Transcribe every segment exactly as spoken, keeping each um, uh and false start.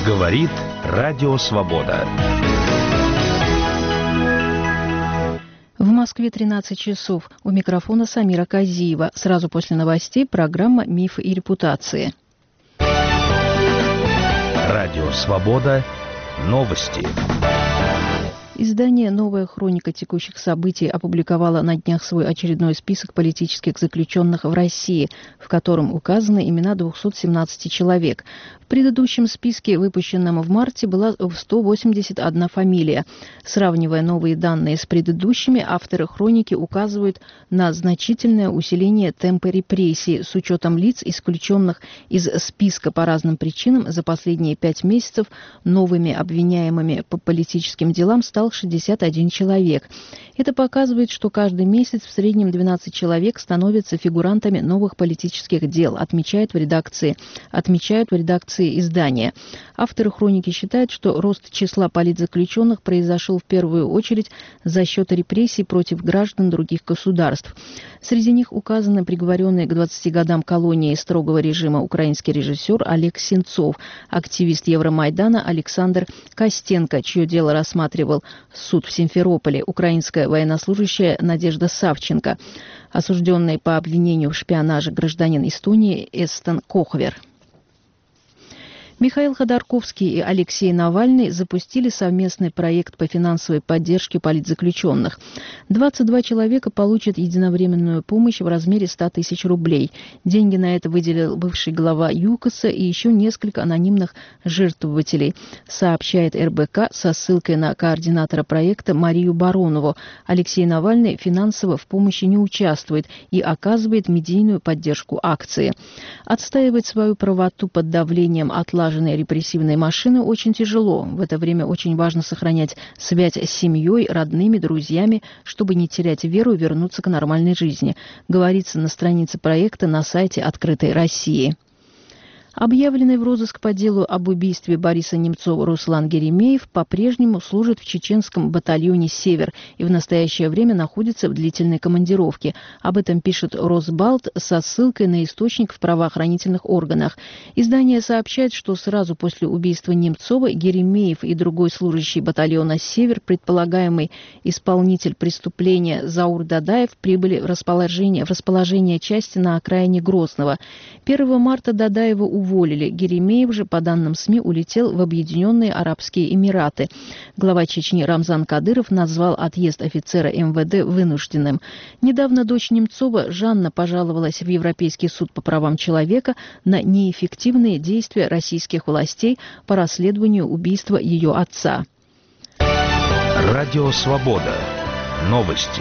Говорит Радио Свобода. В Москве тринадцать часов. У микрофона Самира Казиева. Сразу после новостей программа «Мифы и репутации». Радио Свобода. Новости. Издание «Новая хроника текущих событий» опубликовало на днях свой очередной список политических заключенных в России, в котором указаны имена двухсот семнадцати человек. В предыдущем списке, выпущенном в марте, была сто восемьдесят одна фамилия. Сравнивая новые данные с предыдущими, авторы хроники указывают на значительное усиление темпа репрессий с учетом лиц, исключенных из списка по разным причинам. За последние пять месяцев новыми обвиняемыми по политическим делам стал шестьдесят один человек. Это показывает, что каждый месяц в среднем двенадцать человек становятся фигурантами новых политических дел, отмечают в редакции, отмечают в редакции издания. Авторы хроники считают, что рост числа политзаключенных произошел в первую очередь за счет репрессий против граждан других государств. Среди них указаны приговоренный к двадцати годам колонии строгого режима украинский режиссер Олег Сенцов, активист Евромайдана Александр Костенко, чье дело рассматривал суд в Симферополе, украинская военнослужащая Надежда Савченко, осужденный по обвинению в шпионаже гражданин Эстонии Эстон Кохвер. Михаил Ходорковский и Алексей Навальный запустили совместный проект по финансовой поддержке политзаключенных. двадцать два человека получат единовременную помощь в размере ста тысяч рублей. Деньги на это выделил бывший глава ЮКОСа и еще несколько анонимных жертвователей, сообщает эр бэ ка со ссылкой на координатора проекта Марию Баронову. Алексей Навальный финансово в помощи не участвует и оказывает медийную поддержку акции. Отстаивать свою правоту под давлением отлаженной репрессивной машины очень тяжело. В это время очень важно сохранять связь с семьей, родными, друзьями, чтобы не терять веру и вернуться к нормальной жизни, говорится на странице проекта на сайте «Открытой России». Объявленный в розыск по делу об убийстве Бориса Немцова Руслан Геремеев по-прежнему служит в чеченском батальоне «Север» и в настоящее время находится в длительной командировке. Об этом пишет Росбалт со ссылкой на источник в правоохранительных органах. Издание сообщает, что сразу после убийства Немцова Геремеев и другой служащий батальона «Север», предполагаемый исполнитель преступления Заур Дадаев, прибыли в расположение, в расположение части на окраине Грозного. первого марта Дадаева уволили. уволили. Геремеев же, по данным СМИ, улетел в Объединенные Арабские Эмираты. Глава Чечни Рамзан Кадыров назвал отъезд офицера эм вэ дэ вынужденным. Недавно дочь Немцова, Жанна, пожаловалась в Европейский суд по правам человека на неэффективные действия российских властей по расследованию убийства ее отца. Радио Свобода. Новости.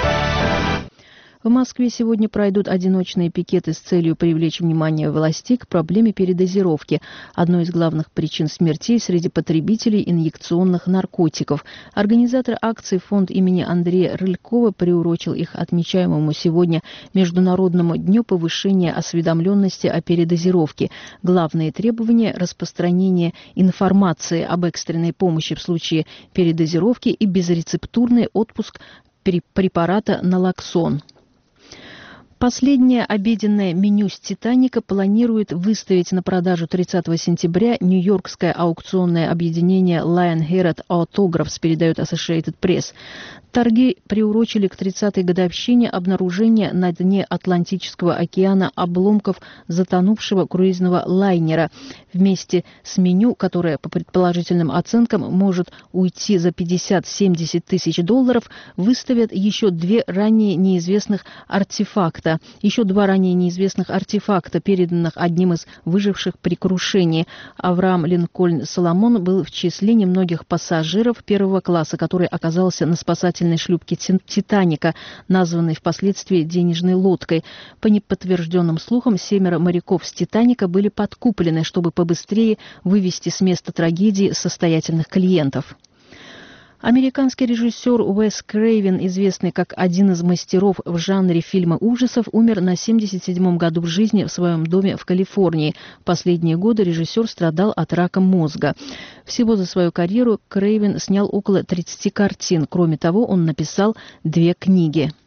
В Москве сегодня пройдут одиночные пикеты с целью привлечь внимание властей к проблеме передозировки, одной из главных причин смертей среди потребителей инъекционных наркотиков. Организатор акции фонд имени Андрея Рылькова приурочил их отмечаемому сегодня Международному дню повышения осведомленности о передозировке. Главные требования – распространение информации об экстренной помощи в случае передозировки и безрецептурный отпуск препарата налоксон. Последнее обеденное меню с «Титаника» планирует выставить на продажу тридцатого сентября нью-йоркское аукционное объединение Lionheart Autographs, передает Associated Press. Торги приурочили к тридцатой годовщине обнаружения на дне Атлантического океана обломков затонувшего круизного лайнера. Вместе с меню, которое, по предположительным оценкам, может уйти за пятьдесят-семьдесят тысяч долларов, выставят еще две ранее неизвестных артефакта. Еще два ранее неизвестных артефакта, переданных одним из выживших при крушении. Авраам Линкольн Соломон был в числе немногих пассажиров первого класса, который оказался на спасательной шлюпке «Титаника», названной впоследствии денежной лодкой. По неподтвержденным слухам, семеро моряков с «Титаника» были подкуплены, чтобы побыстрее вывести с места трагедии состоятельных клиентов. Американский режиссер Уэс Крейвен, известный как один из мастеров в жанре фильма ужасов, умер на семьдесят седьмом году жизни в своем доме в Калифорнии. В последние годы режиссер страдал от рака мозга. Всего за свою карьеру Крейвен снял около тридцати картин. Кроме того, он написал две книги.